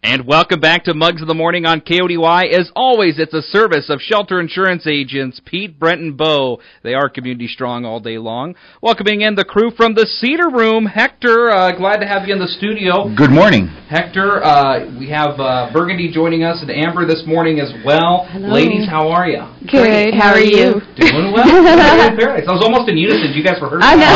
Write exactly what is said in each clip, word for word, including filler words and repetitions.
And welcome back to Mugs of the Morning on K O D Y. As always, it's a service of Shelter Insurance agents Pete, Brent, and Bo. They are community strong all day long. Welcoming in the crew from the Cedar Room. Hector, uh, glad to have you in the studio. Good morning. Hector, uh, we have uh, Burgundy joining us and Amber this morning as well. Hello. Ladies, how are you? Good. Great. How are you? Doing well. Very paradise. I was almost in unison. You guys were heard. I know.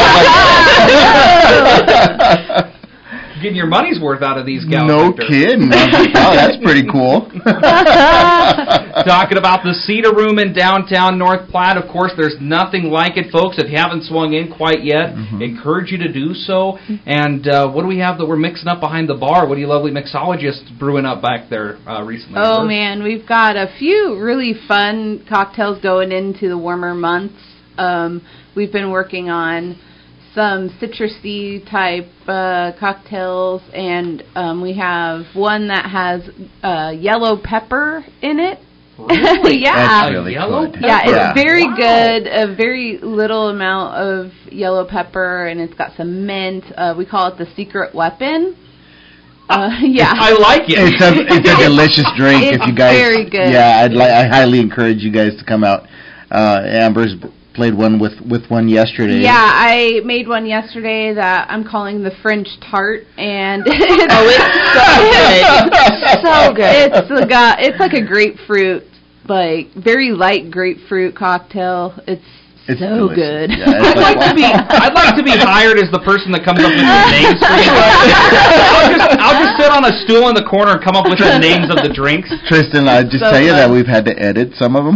I know. Getting your money's worth out of these gals. No Hector. kidding. Wow, that's pretty cool. Talking about the Cedar Room in downtown North Platte. Of course, there's nothing like it, folks. If you haven't swung in quite yet, mm-hmm. encourage you to do so. And uh, what do we have that we're mixing up behind the bar? What do you lovely mixologists brewing up back there uh, recently? Oh, Amber? Man, we've got a few really fun cocktails going into the warmer months. Um, we've been working on some citrusy type uh, cocktails, and um, we have one that has uh, yellow pepper in it. Really? Yeah. That's really yellow good. pepper. Yeah, it's yeah. very Wow. good. A very little amount of yellow pepper, and it's got some mint. Uh, we call it the secret weapon. Uh, yeah. I like it. It's a it's a delicious drink. It's if you guys, very good. Yeah, I'd li- I highly encourage you guys to come out. Uh, Amber's played one with, with one yesterday. Yeah, I made one yesterday that I'm calling the French tart, and it's, Oh, it's so good. so good. It's got it's like a grapefruit, like very light grapefruit cocktail. It's, It's so delicious. good. Yeah, it's I'd like, like to be I'd like to be hired as the person that comes up with the names for you. I'll just I'll just sit on a stool in the corner and come up with the names of the drinks. Tristan, I just So tell you fun. that we've had to edit some of them.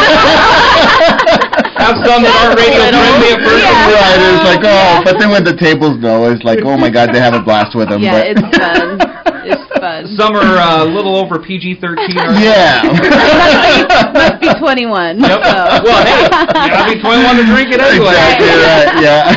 Have some that aren't radio friendly at first. Yeah. Right, it's like, oh, but then when the tables know, it's like, oh my God, they have a blast with them. Yeah, but it's fun. It's fun. Some are uh, a little over P G thirteen. Yeah. Must be twenty-one. Yep. So. Well, hey, you gotta be twenty-one to drink it anyway. Exactly right,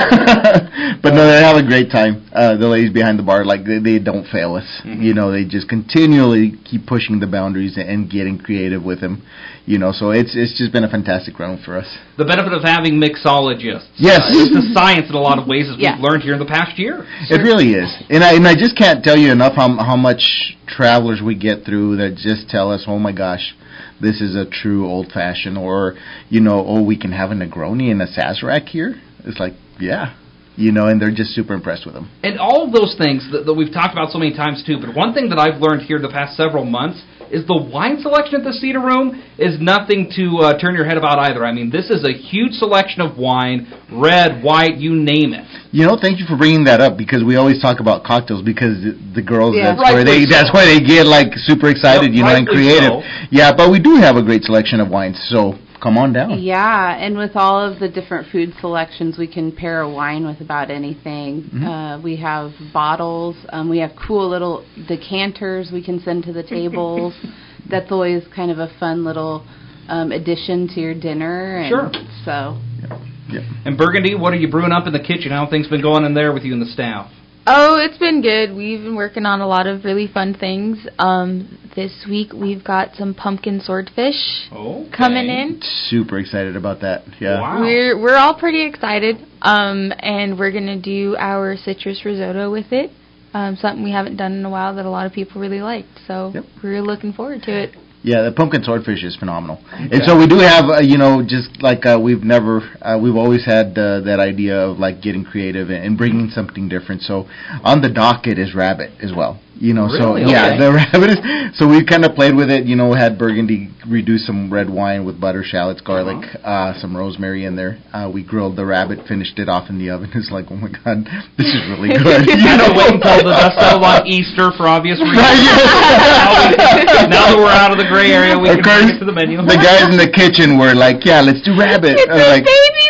yeah. But no, they have a great time. Uh, the ladies behind the bar, like, they, they don't fail us. Mm-hmm. You know, they just continually keep pushing the boundaries and getting creative with them. You know, so it's it's just been a fantastic round for us. The benefit of having mixologists. Yes. Uh, it's a science in a lot of ways, as Yeah. we've learned here in the past year. It really is. And I and I just can't tell you enough how how much travelers we get through that just tell us, oh my gosh, this is a true old-fashioned, or, you know, oh, we can have a Negroni and a Sazerac here. It's like, yeah. You know, and they're just super impressed with them. And all of those things that, that we've talked about so many times, too, but one thing that I've learned here the past several months is the wine selection at the Cedar Room is nothing to uh, turn your head about either. I mean, this is a huge selection of wine, red, white, you name it. You know, thank you for bringing that up, because we always talk about cocktails, because the, the girls, Yeah. that's where they Rightfully that's so. where they get, like, super excited, Yep, you know, and rightfully creative. so. Yeah, but we do have a great selection of wines, so come on down. Yeah, and with all of the different food selections, we can pair a wine with about anything. Mm-hmm. Uh, we have bottles. Um, we have cool little decanters we can send to the tables. That's always kind of a fun little um, addition to your dinner. And Sure. So. Yeah. And Burgundy, what are you brewing up in the kitchen? How have things been going in there with you and the staff? Oh, it's been good. We've been working on a lot of really fun things. Um, this week we've got some pumpkin swordfish Okay. coming in. Super excited about that. Yeah. Wow. We're we're all pretty excited, um, and we're gonna do our citrus risotto with it. Um, something we haven't done in a while that a lot of people really liked. So Yep. we're looking forward to it. Yeah, the pumpkin swordfish is phenomenal. And so we do have, uh, you know, just like uh, we've never, uh, we've always had uh, that idea of like getting creative and, and bringing something different. So on the docket is rabbit as well. You know, Really? so yeah, Okay. the rabbit is, so we kind of played with it, you know, had Burgundy redo some red wine with butter, shallots, garlic, uh, some rosemary in there. Uh, we grilled the rabbit, finished it off in the oven. It's like, oh my God, this is really good. You I know, know? wait until the dust settled on Easter for obvious reasons. Right, yes. now, we, now that we're out of the gray area, we Of can course, bring it to the menu. the guys in the kitchen were like, yeah, let's do rabbit. It's I'm a like, baby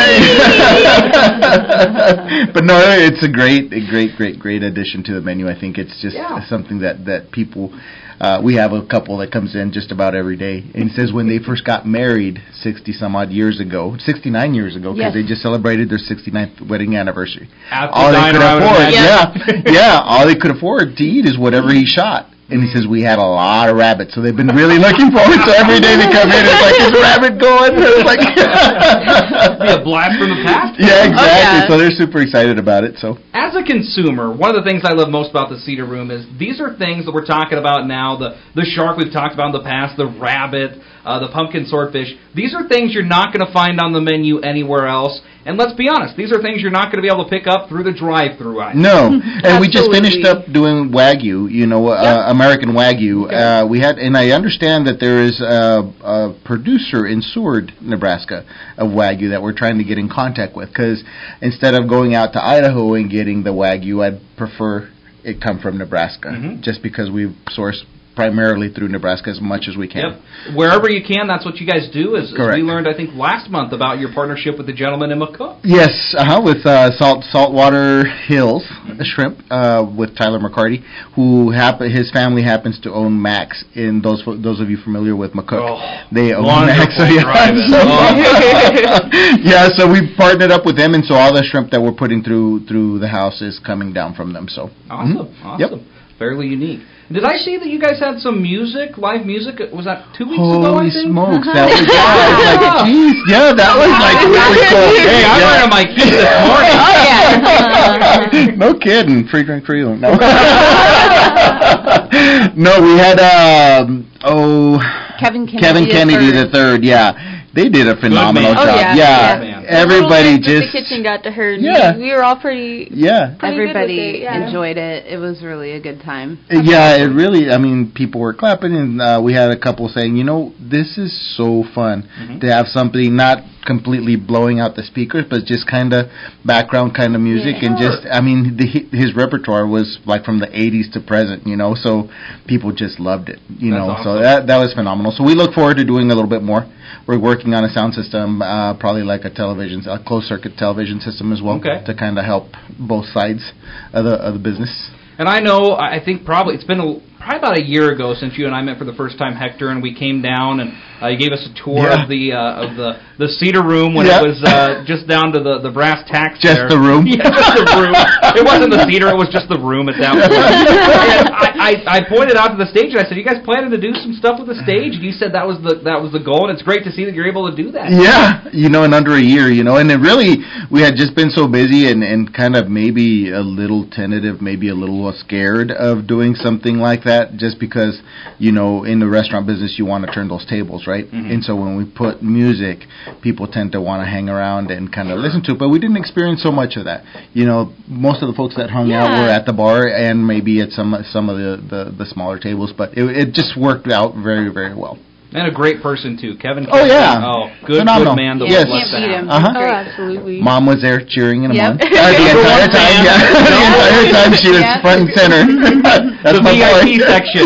okay. But no, it's a great, a great, great, great addition to the menu. I think it's just Yeah. something that, that people, uh, we have a couple that comes in just about every day and says when they first got married sixty some odd years ago, sixty-nine years ago, because Yes. they just celebrated their sixty-ninth wedding anniversary. At the All they diner, could I would afford, imagine. yeah, yeah, all they could afford to eat is whatever he shot. And he says we had a lot of rabbits, so they've been really looking forward to every day they come in. It's like, is rabbit going? It's like be a blast from the past. Yeah, exactly. Oh, yeah. So they're super excited about it. So as a consumer, one of the things I love most about the Cedar Room is these are things that we're talking about now. The the shark we've talked about in the past, the rabbit, uh, the pumpkin swordfish. These are things you're not going to find on the menu anywhere else. And let's be honest, these are things you're not going to be able to pick up through the drive-thru. Either. No, and we just finished Absolutely. up doing Wagyu, you know, uh, Yep. American Wagyu. Okay. Uh, we had, and I understand that there is a, a producer in Seward, Nebraska, of Wagyu that we're trying to get in contact with. Because instead of going out to Idaho and getting the Wagyu, I'd prefer it come from Nebraska, Mhm. just because we source primarily through Nebraska as much as we can. Yep. Wherever you can, that's what you guys do. As, as Correct. we learned, I think, last month about your partnership with the gentleman in McCook. Yes, uh-huh, with uh, Salt Saltwater Hills Shrimp uh, with Tyler McCarty, who hap- his family happens to own Max. In those those of you familiar with McCook, Oh, they own wonderful Max. So, yeah, drive-in. so, Oh. yeah, so we partnered up with them, and so all the shrimp that we're putting through through the house is coming down from them. So Awesome, mhm. awesome. Yep. Fairly unique. Did I see that you guys had some music, live music? Was that two weeks ago, I Holy think? smokes, that was yeah, like, geez, yeah, that was like really cool. Hey, I'm Yeah. wearing my key this morning. Oh, yeah. No kidding. Free drink for you. No. No, we had um oh Kevin Kennedy. Kevin the Kennedy third. the third. Yeah, they did a phenomenal man. job. Oh, yeah. yeah, Yeah. everybody The little just bits the kitchen got to heard. Yeah. We, we were all pretty. yeah. Pretty good with Everybody it, yeah. enjoyed it. It was really a good time. Yeah, it really, I mean, people were clapping, and uh, we had a couple saying, you know, this is so fun Mhm. to have something not completely blowing out the speakers, but just kind of background kind of music, Yeah. and just, I mean, the, his repertoire was like from the eighties to present, you know, so people just loved it, you That's know, awesome. so that that was phenomenal. So we look forward to doing a little bit more. We're working on a sound system, uh, probably like a television, a closed circuit television system as well, Okay. to kind of help both sides of the of the business. And I know, I think probably, it's been a, probably about a year ago since you and I met for the first time, Hector, and we came down and uh, you gave us a tour Yeah. of the uh, of the, the Cedar Room when Yeah. it was uh, just down to the, the brass tacks Just there. the room? Yeah, just the room. It wasn't the Cedar, it was just the room at that point. And I, I, I pointed out to the stage and I said, you guys planning to do some stuff with the stage? And you said that was the that was the goal, and it's great to see that you're able to do that. Yeah, you know, in under a year, you know, and it really, we had just been so busy and, and kind of maybe a little tentative, maybe a little scared of doing something like that, just because, you know, in the restaurant business, you want to turn those tables, right? Mhm. And so when we put music, people tend to want to hang around and kind of listen to it, but we didn't experience so much of that. You know, most of the folks that hung out Yeah. were at the bar and maybe at some some of the, the, the smaller tables, but it, it just worked out very, very well. And a great person, too. Kevin Oh, Kennedy. yeah. Oh, good, Phenomenal. good man to Yes. bless Can't that beat happen. him. Uh-huh. Oh, Great. absolutely. Mom was there cheering him Yep. on. Uh, the entire time, yeah. The entire time she was Yeah. front and center. That's The my V I P boy. section.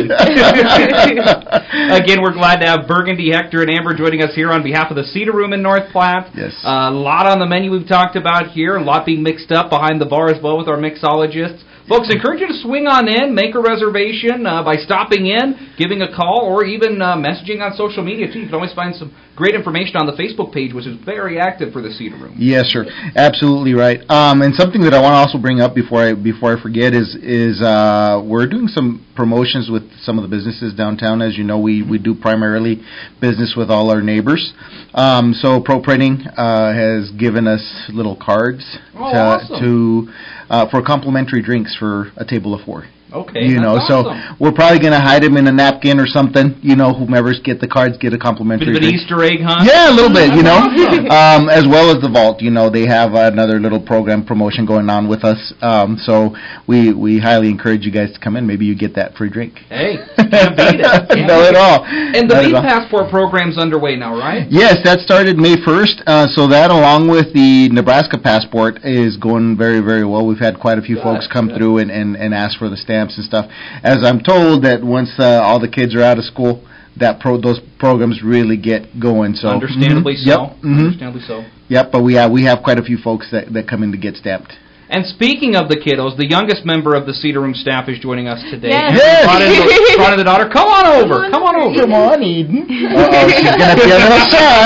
Again, we're glad to have Burgundy, Hector, and Amber joining us here on behalf of the Cedar Room in North Platte. Yes. Uh, a lot on the menu we've talked about here, a lot being mixed up behind the bar as well with our mixologists. Folks, encourage you to swing on in, make a reservation uh, by stopping in, giving a call, or even uh, messaging on social media, too. You can always find some great information on the Facebook page, which is very active for the Cedar Room. Yes, sir. Absolutely right. Um, and something that I want to also bring up before I before I forget is is uh, we're doing some promotions with some of the businesses downtown. As you know, we, we do primarily business with all our neighbors. Um, so Pro Printing uh, has given us little cards Oh, to, awesome. to uh, for complimentary drinks for a table of four. Okay, You know, that's so awesome. we're probably going to hide them in a napkin or something. You know, whomever's get the cards get a complimentary Bit of an drink. Easter egg hunt. Yeah, a little bit, you know. Awesome. um, as well as the Vault, you know, they have another little program promotion going on with us. Um, so we we highly encourage you guys to come in. Maybe you get that free drink. Hey, can't beat it. Can't No, beat at it. all. And the Not Beef at all. Passport program's underway now, right? Yes, that started May first. Uh, so that, along with the Nebraska Passport, is going very, very well. We've had quite a few Good, folks come good. through and, and, and ask for the stamps and stuff. As I'm told that once uh, all the kids are out of school, that pro those programs really get going. So Understandably Mhm. so. Yep. Mhm. Understandably so. Yep. But we have we have quite a few folks that, that come in to get stamped. And speaking of the kiddos, the youngest member of the Cedar Room staff is joining us today. Yes. Yes. Brought in the, brought in the daughter. Come on over. Come on over. Come on, Eden. Uh-oh, she's gonna be a little shy.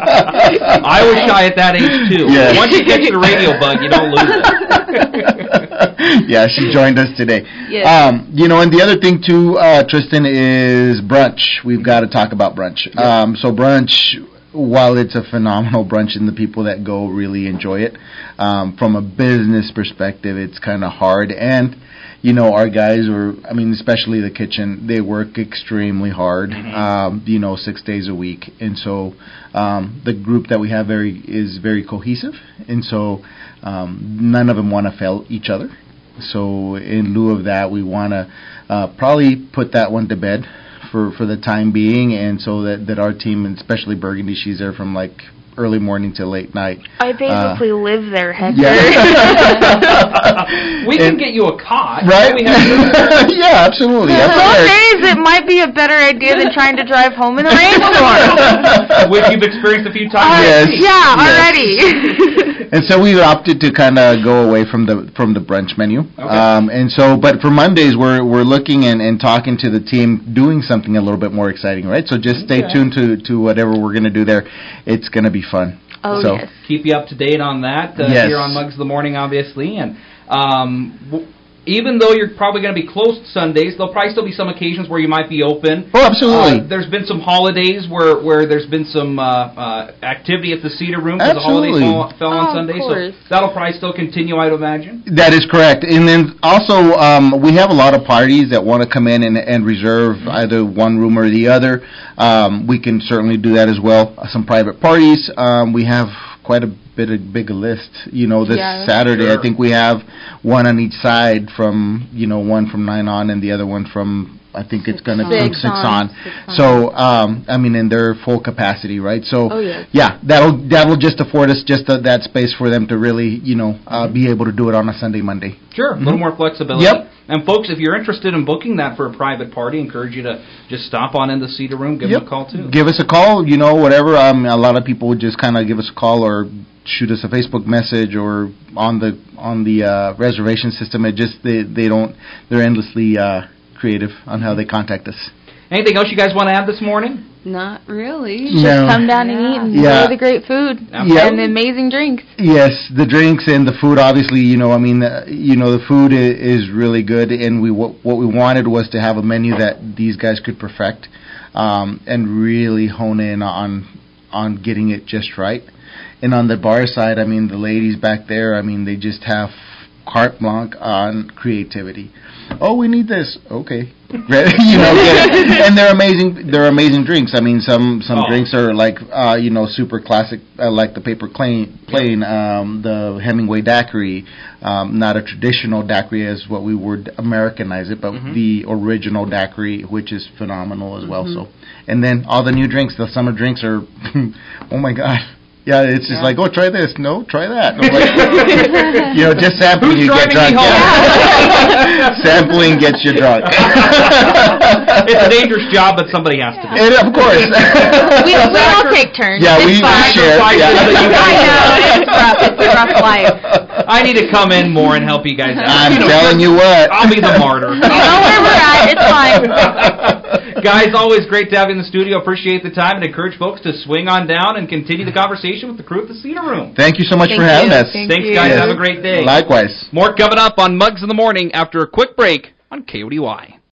I was shy at that age too. Yes. Once you catch the radio bug, you don't lose it. Yeah, she joined us today. Yes. Um, you know, and the other thing too, uh, Tristan, is brunch. We've got to talk about brunch. Yeah. Um, so brunch, while it's a phenomenal brunch and the people that go really enjoy it, um, from a business perspective, it's kind of hard. And, you know, our guys are, I mean, especially the kitchen, they work extremely hard, Mm-hmm. um, you know, six days a week. And so um, the group that we have very is very cohesive. And so um, none of them want to fail each other. So in lieu of that, we want to uh, probably put that one to bed for, for the time being, and so that, that our team, and especially Burgundy, she's there from like early morning to late night. I basically uh, live there, Hector. Yeah. We can And- get you a cot. Right? We have Yeah, absolutely. That's Some hilarious. days it might be a better idea than trying to drive home in a rainstorm. which you've experienced a few times. Uh, Yes. Yeah, Yes. already. And so we opted to kind of go away from the from the brunch menu. Okay. Um, and so, but for Mondays, we're we're looking and, and talking to the team, doing something a little bit more exciting, right? So just stay Okay. tuned to, to whatever we're going to do there. It's going to be fun. Oh, so, yes. Keep you up to date on that uh, Yes. here on Mugs of the Morning, obviously. And um, w- even though you're probably going to be closed Sundays, there'll probably still be some occasions where you might be open. Oh, absolutely. Uh, there's been some holidays where, where there's been some uh, uh, activity at the Cedar Room because the holiday Absolutely. fall, fell on Oh, of Sunday. course. So that'll probably still continue, I'd imagine. That is correct. And then also, um, we have a lot of parties that want to come in and, and reserve either one room or the other. Um, we can certainly do that as well. Uh, some private parties. Um, we have quite a bit of big a list. You know, this Yeah. Saturday, Sure. I think we have one on each side from, you know, one from nine on and the other one from, I think it's going to be from Six six on. on. Six on. So, um, I mean, in their full capacity, right? So, Oh, yes. yeah, that'll that'll just afford us just uh that space for them to really, you know, uh, be able to do it on a Sunday, Monday. Sure, a little more flexibility. Yep. And folks, if you're interested in booking that for a private party, I encourage you to just stop on in the Cedar Room, give Yep. them a call too. Give us a call, you know, whatever. Um, a lot of people would just kind of give us a call or shoot us a Facebook message or on the on the uh, reservation system. It just they they don't they're endlessly uh, creative on how they contact us. Anything else you guys want to add this morning? Not really. Just No. come down and eat and Yeah. enjoy the great food Yeah. and the amazing drinks. Yes, the drinks and the food. Obviously, you know, I mean, uh, you know, the food is, is really good, and we what, what we wanted was to have a menu that these guys could perfect, um, and really hone in on on getting it just right. And on the bar side, I mean, the ladies back there, I mean, they just have carte blanche on creativity. Oh, we need this. Okay. you know, get it. And they're amazing. They're amazing drinks. I mean, some some Oh. drinks are like, uh, you know, super classic, uh, like the paper plane, plane um, the Hemingway daiquiri. Um, not a traditional daiquiri as what we would Americanize it, but Mhm. the original daiquiri, which is phenomenal as well. So, and then all the new drinks, the summer drinks are, oh my god. Yeah, it's just Yeah. like, oh, try this. No, try that. I'm like, you know, just sampling Who's you get driving me drunk. home? Yeah. Sampling gets you drunk. It's a dangerous job, but somebody has to do it. And of course. We, we all take turns. Yeah, It's we, we fine. share. Sacrifices that you Yeah. guys I know, it's rough. It's a rough life. I need to come in more and help you guys out. I'm You know, telling you what. I'll be the martyr. You know where we're at. It's fine. Guys, always great to have you in the studio. Appreciate the time and encourage folks to swing on down and continue the conversation with the crew at the Cedar Room. Thank you so much Thank for having you. us. Thank Thanks, you. guys. Yes. Have a great day. Likewise. More coming up on Mugs in the Morning after a quick break on K O D Y.